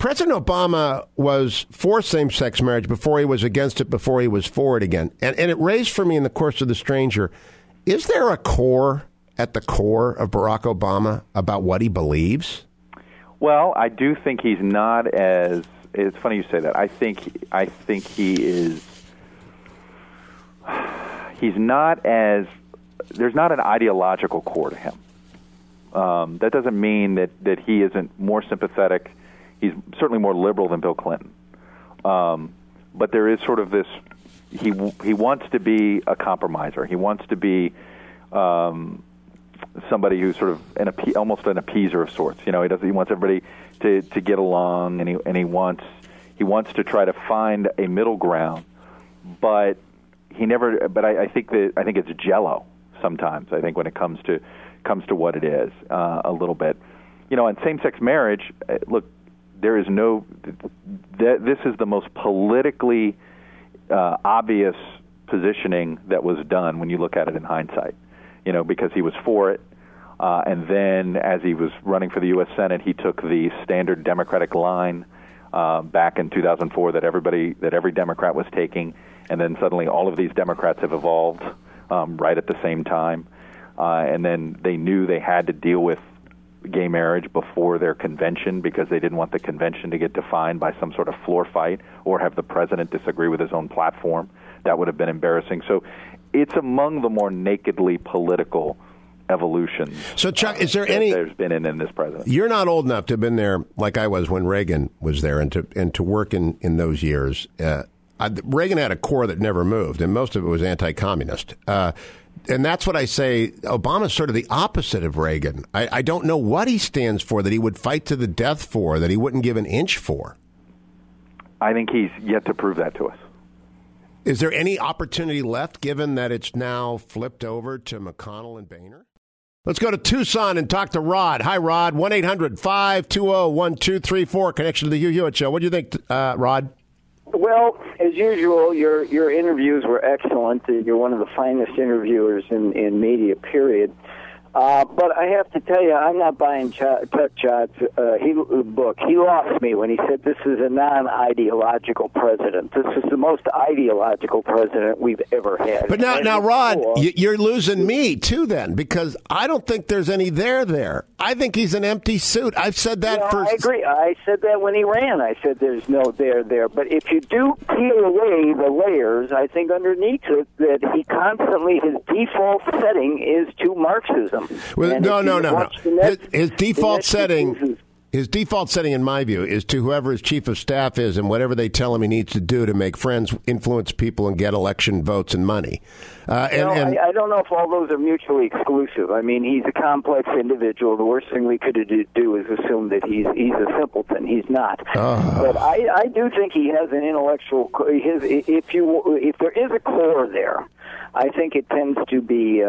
President Obama was for same-sex marriage before he was against it, before he was for it again. And it raised for me in the course of The Stranger, is there a core at the core of Barack Obama about what he believes? Well, I do think he's not as... It's funny you say that. I think he is... He's not as... There's not an ideological core to him. That doesn't mean that he isn't more sympathetic. He's certainly more liberal than Bill Clinton. But there is sort of this... He wants to be a compromiser. He wants to be somebody who's sort of almost an appeaser of sorts. You know, he wants everybody to get along, and he wants to try to find a middle ground. But he never. But I think it's Jell-O sometimes. I think when it comes to what it is a little bit. You know, in same-sex marriage, look, there is no. This is the most politically obvious positioning that was done when you look at it in hindsight. You know, because he was for it, and then as he was running for the U.S. Senate, he took the standard Democratic line back in 2004 that every Democrat was taking, and then suddenly all of these Democrats have evolved right at the same time, and then they knew they had to deal with gay marriage before their convention because they didn't want the convention to get defined by some sort of floor fight or have the president disagree with his own platform. That would have been embarrassing. So it's among the more nakedly political evolutions. So, Chuck, is there any there's been in this president? You're not old enough to have been there like I was when Reagan was there, and to work in those years. Reagan had a core that never moved, and most of it was anti-communist. And that's what I say. Obama's sort of the opposite of Reagan. I don't know what he stands for, that he would fight to the death for, that he wouldn't give an inch for. I think he's yet to prove that to us. Is there any opportunity left, given that it's now flipped over to McConnell and Boehner? Let's go to Tucson and talk to Rod. Hi, Rod. 1-800-520-1234. Connection to the Hugh Hewitt Show. What do you think, Rod? Well, as usual, your interviews were excellent. You're one of the finest interviewers in media, period. But I have to tell you, I'm not buying Chuck Todd's book. He lost me when he said this is a non-ideological president. This is the most ideological president we've ever had. But now, Rod, you're losing me, too, then, because I don't think there's any there. I think he's an empty suit. I've said that for... I agree. I said that when he ran. I said there's no there. But if you do peel away the layers, I think underneath it that he constantly, his default setting is to Marxism. Well, no. His default setting, in my view, is to whoever his chief of staff is and whatever they tell him he needs to do to make friends, influence people, and get election votes and money. I don't know if all those are mutually exclusive. I mean, he's a complex individual. The worst thing we could do is assume that he's a simpleton. He's not. But I do think he has an intellectual. If there is a core there, I think it tends to be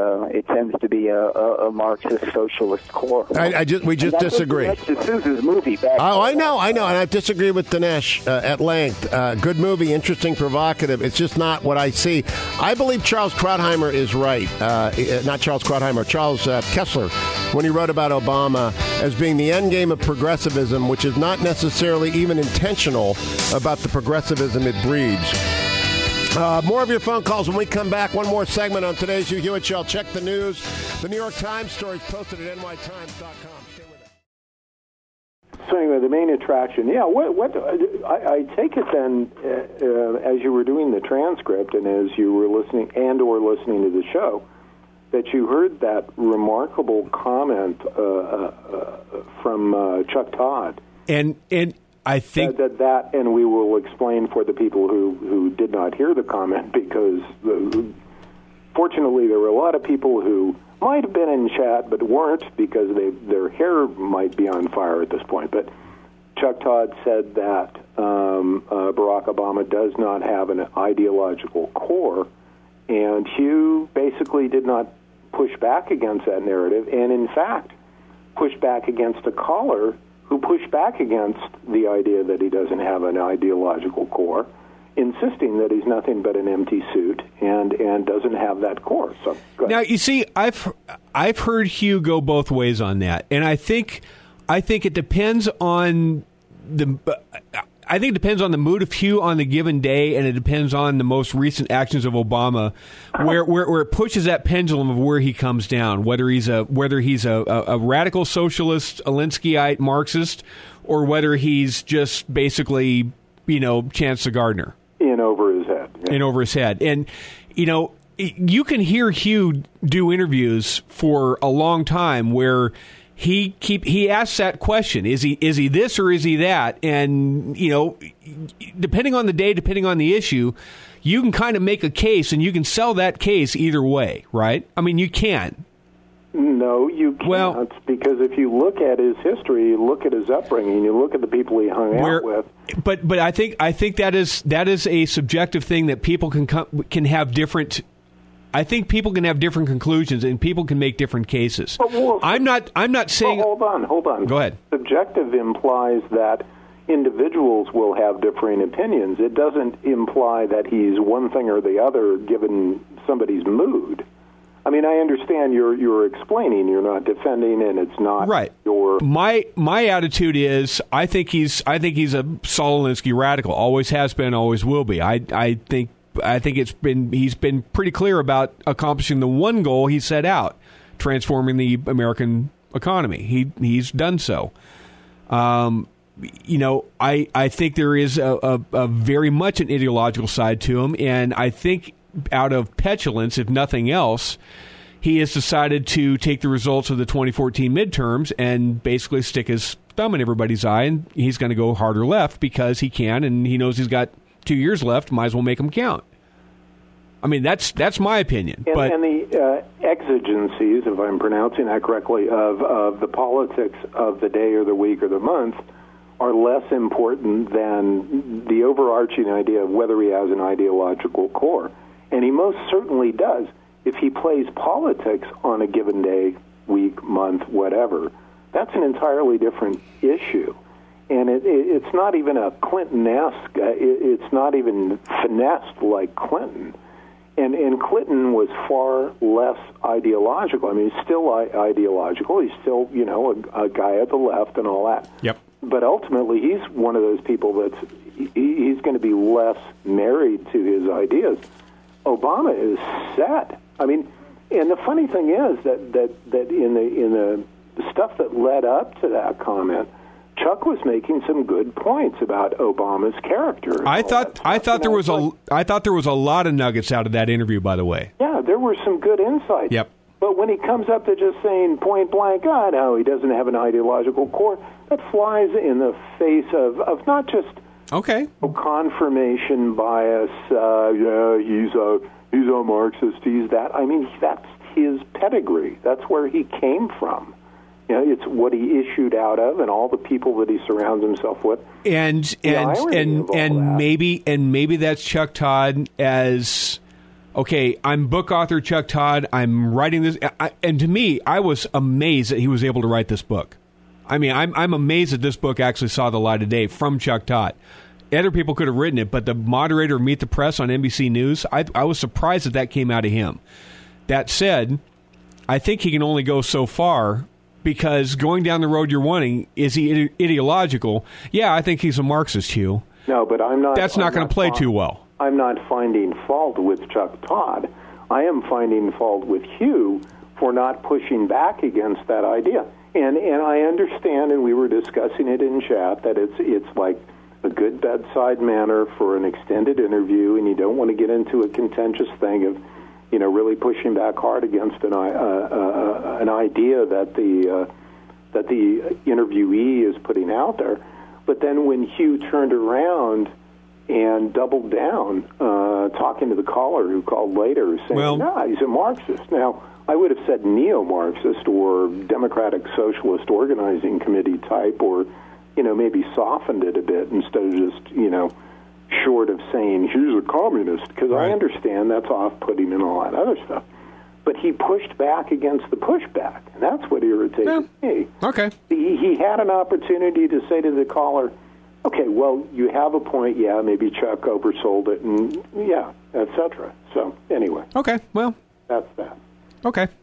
a Marxist socialist core. We just disagree. That's D'Souza's movie back. I know, and I disagree with Dinesh at length. Good movie, interesting, provocative. It's just not what I see. I believe Charles Krauthammer is right. Not Charles Krauthammer, Charles Kessler, when he wrote about Obama as being the end game of progressivism, which is not necessarily even intentional about the progressivism it breeds. More of your phone calls when we come back. One more segment on today's Hugh Hewitt Show. Check the news. The New York Times story is posted at nytimes.com. Stay with us. So anyway, the main attraction. Yeah, what I take it then, as you were doing the transcript and as you were listening or listening to the show, that you heard that remarkable comment from Chuck Todd. And I think that, and we will explain for the people who did not hear the comment, because fortunately there were a lot of people who might have been in chat but weren't, because their hair might be on fire at this point. But Chuck Todd said that Barack Obama does not have an ideological core, and Hugh basically did not push back against that narrative, and in fact pushed back against a caller who pushed back against the idea that he doesn't have an ideological core, insisting that he's nothing but an empty suit and doesn't have that core. So now you see, I've heard Hugh go both ways on that, and I think it depends on I think it depends on the mood of Hugh on the given day, and it depends on the most recent actions of Obama, where it pushes that pendulum of where he comes down, whether he's a radical socialist, Alinskyite Marxist, or whether he's just basically, Chancellor Gardner. In over his head. Yeah. In over his head. And, you can hear Hugh do interviews for a long time where he asks that question: is he this or is he that? And depending on the day, depending on the issue, you can kind of make a case, and you can sell that case either way, right? I mean, you can. No, you can't, well, because if you look at his history, you look at his upbringing, you look at the people he hung out with. But I think that is a subjective thing that people can have different. I think people can have different conclusions, and people can make different cases. I'm not saying. Well, hold on. Go ahead. Subjective implies that individuals will have differing opinions. It doesn't imply that he's one thing or the other given somebody's mood. I mean, I understand you're explaining, you're not defending, and it's not right. My attitude is I think he's a Saul Alinsky radical. Always has been, always will be. I think he's been pretty clear about accomplishing the one goal he set out, transforming the American economy. He's done so. I think there is a very much an ideological side to him, and I think out of petulance, if nothing else, he has decided to take the results of the 2014 midterms and basically stick his thumb in everybody's eye, and he's going to go harder left because he can, and he knows he's got 2 years left. Might as well make them count. I mean, that's my opinion. And the exigencies, if I'm pronouncing that correctly, of the politics of the day or the week or the month are less important than the overarching idea of whether he has an ideological core. And he most certainly does. If he plays politics on a given day, week, month, whatever, that's an entirely different issue. And it's not even a Clinton-esque, it's not even finessed like Clinton. And Clinton was far less ideological. I mean, he's still ideological. He's still, a guy at the left and all that. Yep. But ultimately, he's one of those people he's going to be less married to his ideas. Obama is set. I mean, and the funny thing is that in the stuff that led up to that comment, Chuck was making some good points about Obama's character. I thought there was a lot of nuggets out of that interview, by the way. Yeah, there were some good insights. Yep. But when he comes up to just saying point blank, no, he doesn't have an ideological core, that flies in the face of not just confirmation bias. He's a Marxist. He's that. I mean, that's his pedigree. That's where he came from. It's what he issued out of, and all the people that he surrounds himself with. And maybe that's Chuck Todd as, okay, I'm book author Chuck Todd. I'm writing this, and to me, I was amazed that he was able to write this book. I mean, I'm amazed that this book actually saw the light of day from Chuck Todd. Other people could have written it, but the moderator of Meet the Press on NBC News, I was surprised that came out of him. That said, I think he can only go so far, because going down the road you're wanting, is he ideological? Yeah, I think he's a Marxist, Hugh. No, but I'm not. That's not going to play too well. I'm not finding fault with Chuck Todd. I am finding fault with Hugh for not pushing back against that idea. And I understand, and we were discussing it in chat, that it's like a good bedside manner for an extended interview, and you don't want to get into a contentious thing of, really pushing back hard against an idea that the interviewee is putting out there. But then when Hugh turned around and doubled down, talking to the caller who called later, saying, he's a Marxist. Now, I would have said neo-Marxist or Democratic Socialist Organizing Committee type, or maybe softened it a bit instead of just, short of saying, he's a communist, because I understand that's off-putting and all that other stuff. But he pushed back against the pushback, and that's what irritated me. Okay. He had an opportunity to say to the caller, okay, well, you have a point, maybe Chuck oversold it, and et cetera. So, anyway. Okay, well. That's that. Okay.